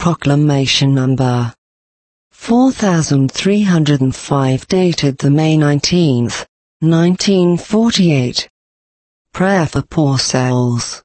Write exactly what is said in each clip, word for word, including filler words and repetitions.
Proclamation number four thousand three hundred five, dated the May nineteenth, nineteen forty-eight. Prayer for poor souls.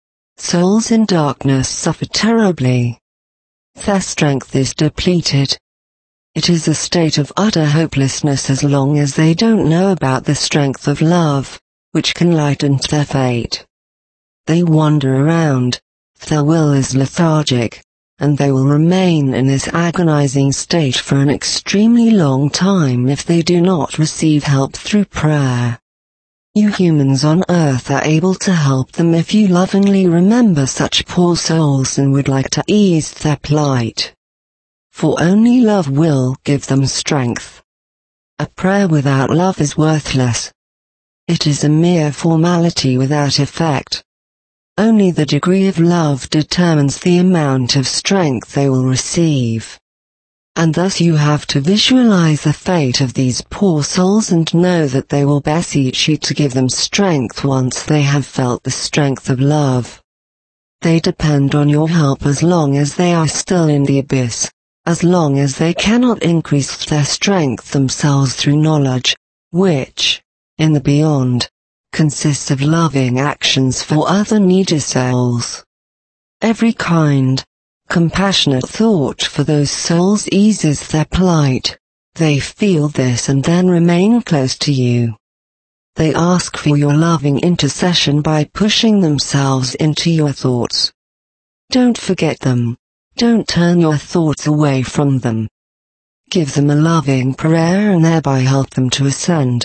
Souls in darkness suffer terribly. Their strength is depleted. It is a state of utter hopelessness as long as they don't know about the strength of love, which can lighten their fate. They wander around, their will is lethargic, and they will remain in this agonizing state for an extremely long time if they do not receive help through prayer. You humans on earth are able to help them if you lovingly remember such poor souls and would like to ease their plight. For only love will give them strength. A prayer without love is worthless. It is a mere formality without effect. Only the degree of love determines the amount of strength they will receive. And thus you have to visualize the fate of these poor souls and know that they will beseech you to give them strength once they have felt the strength of love. They depend on your help as long as they are still in the abyss, as long as they cannot increase their strength themselves through knowledge, which, in the beyond, consists of loving actions for other needy souls. Every kind, compassionate thought for those souls eases their plight. They feel this and then remain close to you. They ask for your loving intercession by pushing themselves into your thoughts. Don't forget them. Don't turn your thoughts away from them. Give them a loving prayer and thereby help them to ascend.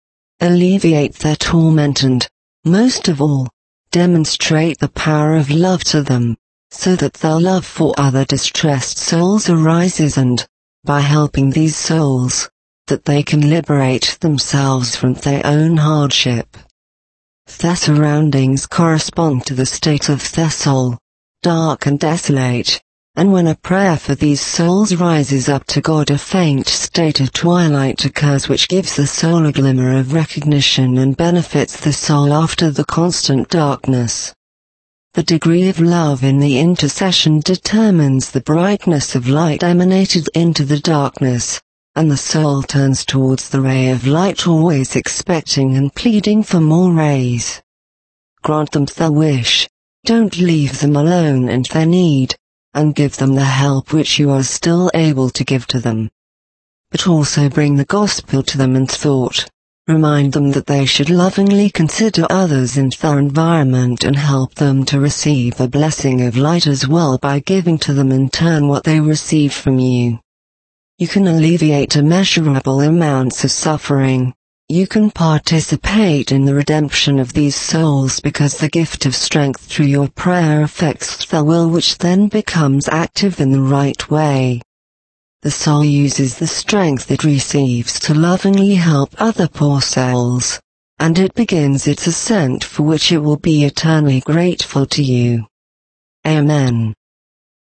Alleviate their torment and, most of all, demonstrate the power of love to them, so that their love for other distressed souls arises and, by helping these souls, that they can liberate themselves from their own hardship. Their surroundings correspond to the state of their soul, dark and desolate. And when a prayer for these souls rises up to God, a faint state of twilight occurs which gives the soul a glimmer of recognition and benefits the soul after the constant darkness. The degree of love in the intercession determines the brightness of light emanated into the darkness, and the soul turns towards the ray of light, always expecting and pleading for more rays. Grant them their wish, don't leave them alone in their need, and give them the help which you are still able to give to them. But also bring the gospel to them in thought. Remind them that they should lovingly consider others in their environment and help them to receive the blessing of light as well by giving to them in turn what they received from you. You can alleviate immeasurable amounts of suffering. You can participate in the redemption of these souls because the gift of strength through your prayer affects their will, which then becomes active in the right way. The soul uses the strength it receives to lovingly help other poor souls, and it begins its ascent for which it will be eternally grateful to you. Amen.